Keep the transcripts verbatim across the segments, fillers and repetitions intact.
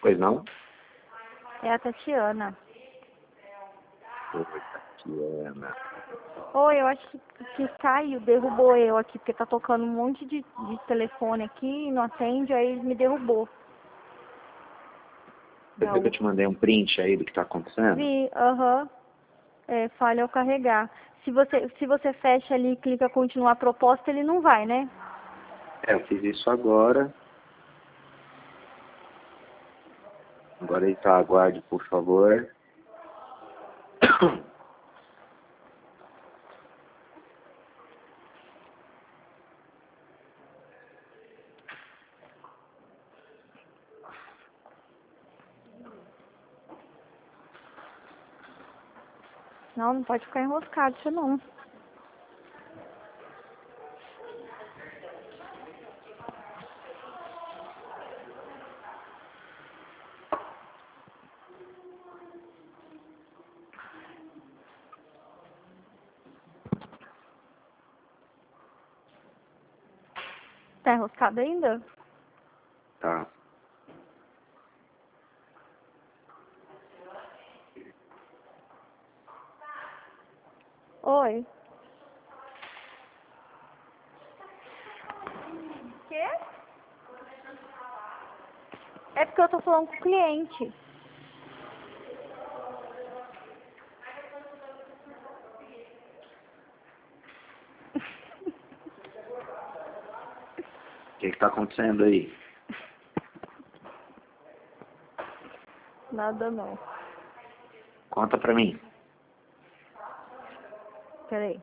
Pois não? É a Tatiana. Oi, Tatiana. Oi, eu acho que, que caiu, derrubou eu aqui, porque tá tocando um monte de, de telefone aqui, não atende, aí me derrubou. Você viu que eu te mandei um print aí do que tá acontecendo? Vi, aham. É, falha ao carregar. Se você, se você fecha ali e clica continuar a proposta, ele não vai, né? É, eu fiz isso agora. Agora ele tá, aguarde, por favor. Não, não pode ficar enroscado isso não. Tá enroscado ainda? Tá. Oi. Quê? É porque eu tô falando com o cliente. O que que tá acontecendo aí? Nada não. Conta pra mim. Peraí.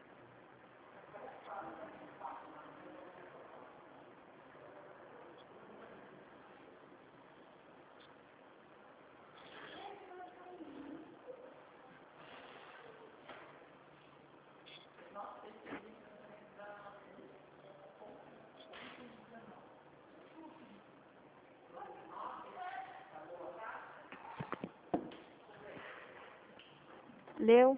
Leu?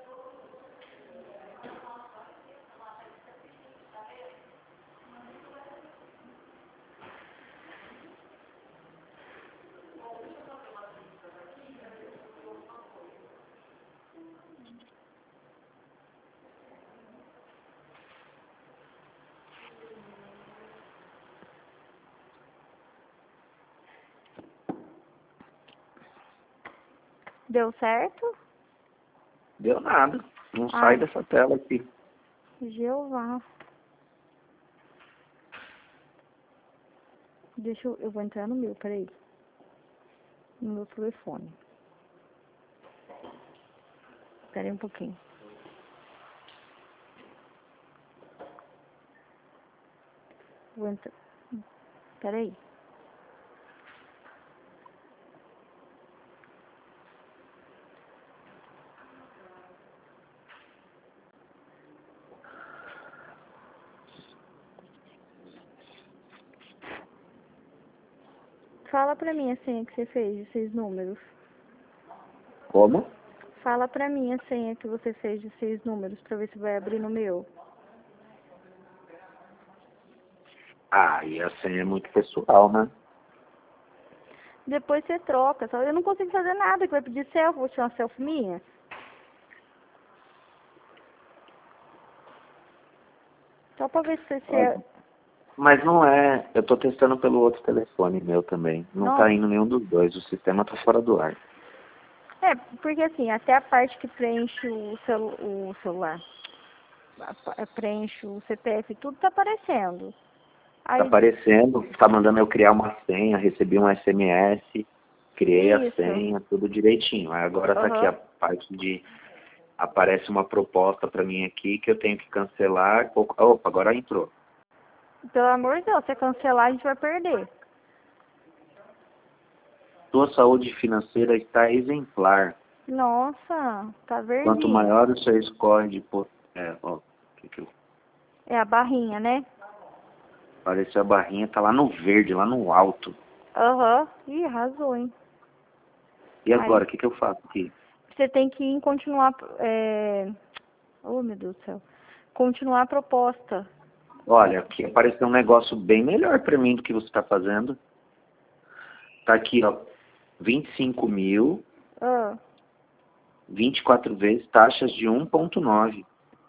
Deu certo? Deu nada. Não Ah. sai dessa tela aqui. Jeová. Deixa eu... Eu vou entrar no meu, peraí. No meu telefone. Peraí um pouquinho. Vou entrar... Peraí. Fala pra mim a senha que você fez de seis números. Como? Fala pra mim a senha que você fez de seis números pra ver se vai abrir no meu. Ah, e a senha é muito pessoal, né? Depois você troca. Só eu não consigo fazer nada, que vai pedir selfie. Vou tirar uma selfie minha. Só pra ver se você... Olha, mas não é. Eu tô testando pelo outro telefone meu também. Não Não. tá indo nenhum dos dois. O sistema tá fora do ar. É, porque assim, até a parte que preenche o, celu... o celular, a pa- preenche o C P F, tudo tá aparecendo. Tá Aí, aparecendo, tá mandando eu criar uma senha, recebi um S M S, criei a isso. senha, tudo direitinho. Aí agora tá aqui Aham. a parte de. Aparece uma proposta pra mim aqui que eu tenho que cancelar. Opa, agora entrou. Pelo amor de Deus, se você cancelar, a gente vai perder. Sua saúde financeira está exemplar. Nossa, tá Quanto verdinho. maior o seu score de... po- É, ó, que que eu... É a barrinha, né? Apareceu a barrinha, tá lá no verde, lá no alto. Aham. Ih, arrasou, hein? E Aí, agora, o que que eu faço aqui? você tem que ir em continuar... É... Oh, meu Deus do céu. Continuar a proposta. Olha, aqui apareceu um negócio bem melhor pra mim do que você tá fazendo. Tá aqui, ó. vinte e cinco mil, Ah, vinte e quatro vezes, taxas de um ponto nove.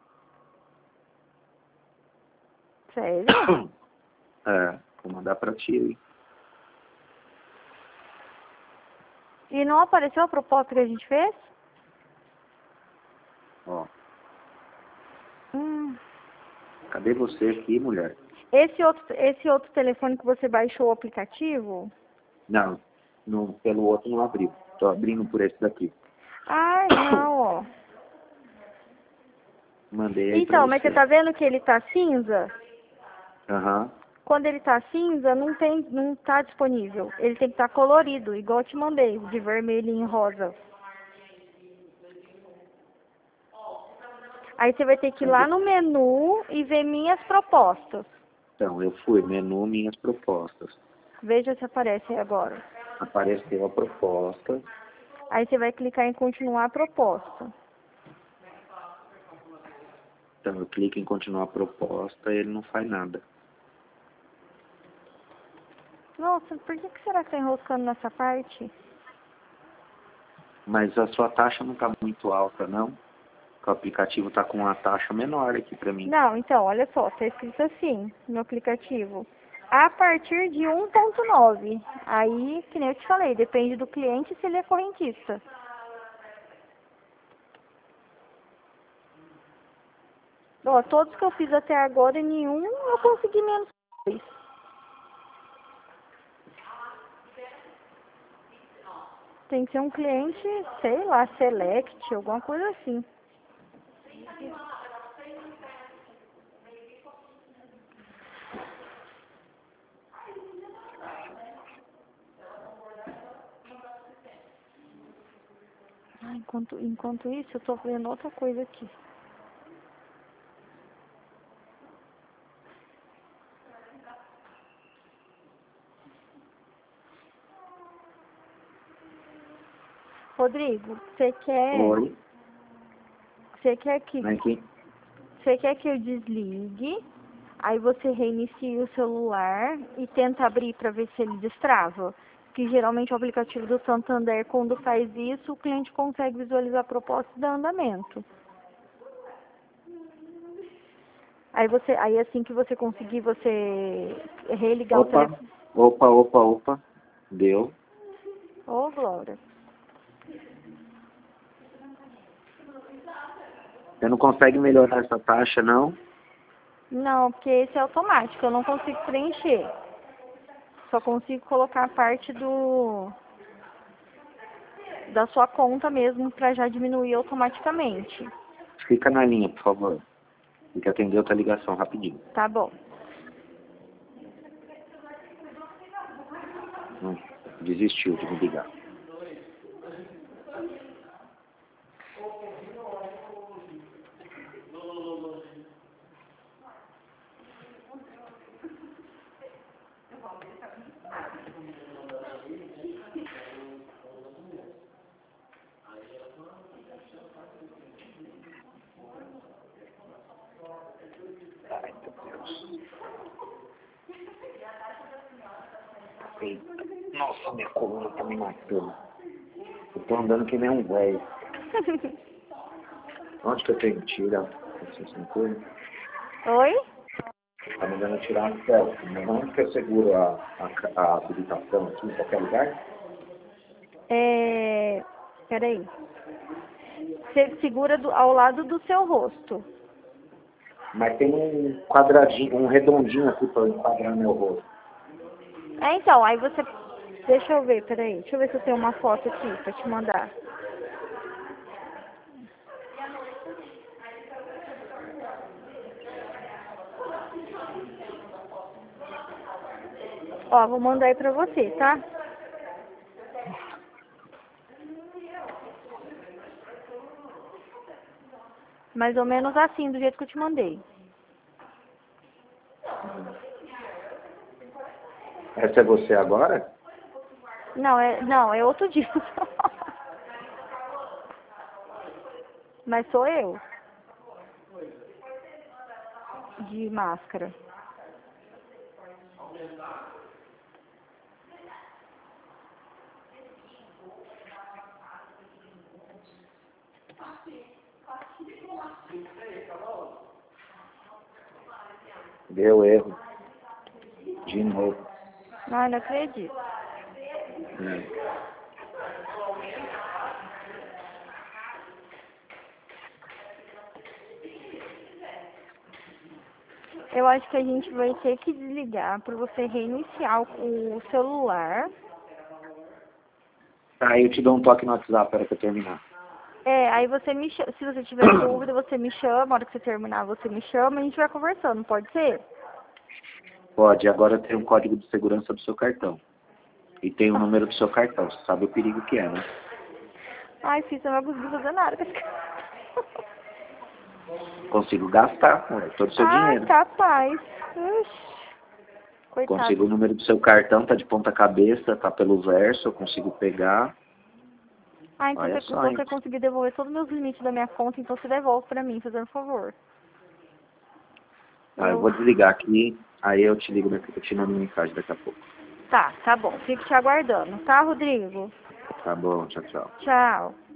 sério? É, vou mandar pra ti aí. E não apareceu a proposta que a gente fez? Ó, Hum. cadê você aqui, mulher? Esse outro, esse outro telefone que você baixou o aplicativo? Não, no, pelo outro não abriu. Tô abrindo por esse daqui. Ah, não, ó. Mandei aí pra Então, mas você. você tá vendo que ele tá cinza? Aham. Quando ele tá cinza, não tem, não tá disponível. Ele tem que estar colorido, igual eu te mandei, de vermelho e rosa. Aí você vai ter que ir lá no menu e ver minhas propostas. Então, eu fui, menu, minhas propostas. Veja se aparece aí agora. Apareceu a proposta. Aí você vai clicar em continuar a proposta. Então, eu clico em continuar a proposta e ele não faz nada. Nossa, por que, que será que tá enroscando nessa parte? Mas a sua taxa não tá muito alta, não? Porque o aplicativo tá com uma taxa menor aqui pra mim. Não, então, olha só, tá escrito assim no aplicativo. A partir de um ponto nove. Aí, que nem eu te falei, depende do cliente se ele é correntista. Ó, todos que eu fiz até agora, nenhum eu consegui menos que dois. Tem que ser um cliente, sei lá, select, alguma coisa assim. Ah, enquanto, enquanto isso, eu tô vendo outra coisa aqui. Rodrigo, você quer, Oi. você quer que, Aqui. você quer que eu desligue, aí você reinicia o celular e tenta abrir para ver se ele destrava? Que geralmente o aplicativo do Santander, quando faz isso, o cliente consegue visualizar a proposta e dar andamento. Aí você, aí assim que você conseguir, você religar o Opa, telefone. opa, opa, opa. Deu. Ô, Glória. Você não consegue melhorar essa taxa, não? Não, porque esse é automático, eu não consigo preencher. Só consigo colocar a parte do da sua conta mesmo para já diminuir automaticamente. Fica na linha, por favor. Tem que atender outra ligação rapidinho. Tá bom. Hum, desistiu de me ligar. Ai, meu Deus. Eita. Nossa, minha coluna tá me matando. Eu tô andando que nem um velho. Onde que eu tenho que tirar essa cintura? Oi? Tá mandando tirar a selfie, mas onde que eu seguro a, a, a habilitação aqui, em qualquer lugar? É... Peraí. Você segura do, ao lado do seu rosto. Mas tem um quadradinho, um redondinho aqui pra enquadrar meu rosto. É, então, aí você... Deixa eu ver, peraí. Deixa eu ver se eu tenho uma foto aqui pra te mandar. Ó, vou mandar aí pra você, tá? Mais ou menos assim, do jeito que eu te mandei. Essa é você agora? Não, é, não, é outro dia. Mas sou eu. De máscara. Deu erro. De novo. Ai, não acredito. Hum. Eu acho que a gente vai ter que desligar para você reiniciar o o celular. Aí eu te dou um toque no WhatsApp para que eu terminar. É, aí você me chama, se você tiver dúvida, você me chama, a hora que você terminar, você me chama e a gente vai conversando, pode ser? Pode, agora tem um código de segurança do seu cartão. E tem o número do seu cartão. Você sabe o perigo que é, né? Ai, filho, você não vai conseguir fazer nada com esse cara. Consigo gastar, é todo o seu Ah, dinheiro. capaz. Ixi, coitado. Consigo o número do seu cartão, tá de ponta cabeça, tá pelo verso, eu consigo pegar. Ah, então Olha você, só, hein? você conseguir devolver todos os meus limites da minha conta, então você devolve pra mim, fazendo um favor. Ah, eu Eu... vou desligar aqui, aí eu te ligo, daqui- eu te mando mensagem daqui a pouco. Tá, tá bom. Fico te aguardando, tá, Rodrigo? Tá bom, tchau, tchau. Tchau.